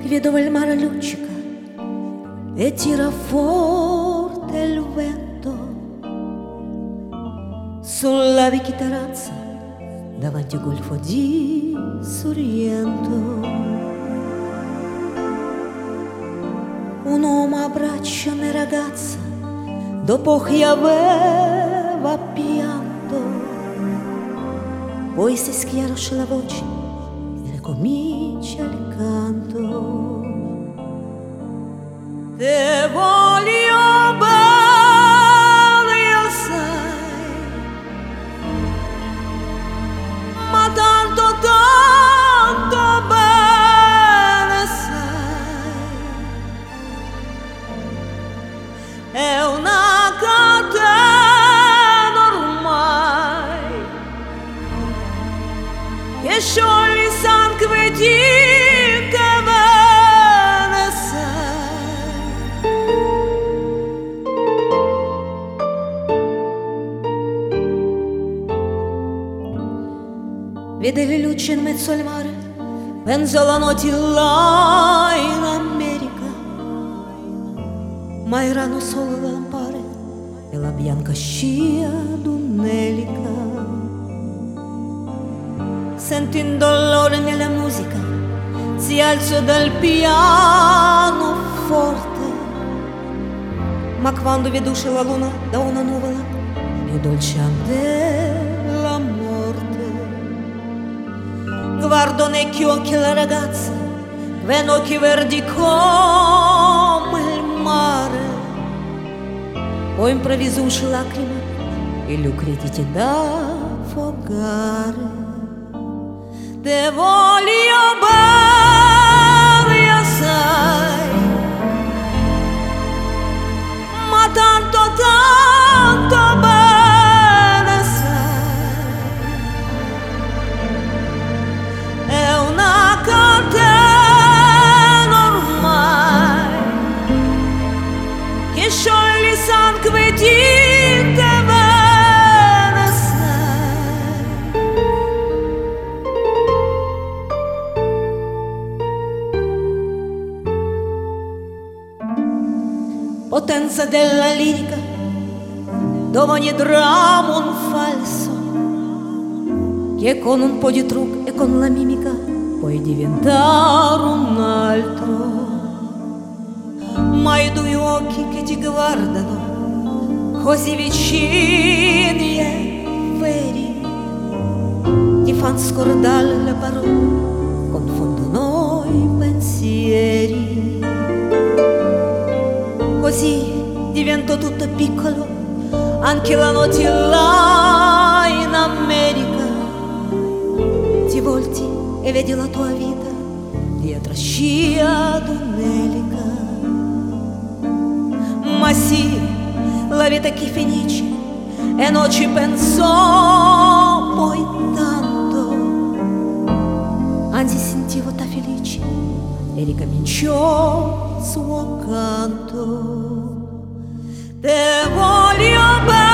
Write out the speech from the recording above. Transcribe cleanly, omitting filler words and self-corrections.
Vedo il mare luccica e tira forte il vento sulla vecchia terrazza davanti al golfo di Sorrento. Un uomo abbraccia una ragazza dopo che aveva pianto, poi si schiarisce la voce e ricomincia il canto. Te voglio bene assai, ma tanto tanto bene sai, è una catena ormai che scioglie il sangue di te bene sai. Vede le luci in mezzo al mare, pensa alla notte là in America, ma erano solo le lampare e la bianca scia d'un'elica. Senti un dolore nella musica, si alza dal piano forte, ma quando vedo uscire la luna da una nuvola, vedo il cielo della morte. Guardo negli occhi la ragazza, vedo occhi verdi come il mare, poi improvviso uscire lacrime e gli crediti da affogare. Te voglio bene assai, ma tanto tanto bene sai, è una catena ormai che scioglie il sangue di te bene sai. Potenza della lirica, dove ogni dramma un falso, che con un po' di trucco e con la mimica puoi diventare un altro. Ma i due occhi che ti guardano così vicini e veri ti fanno scordare le parole, confondono i pensieri. Così divento tutto piccolo, anche la notte là in America. Ti volti e vedi la tua vita dietro scia d'un'elica. Ma sì, la vita che finisce e non ci pensò poi tanto, anzi sentivo ta felice e ricominciò il suo canto. Te voglio bene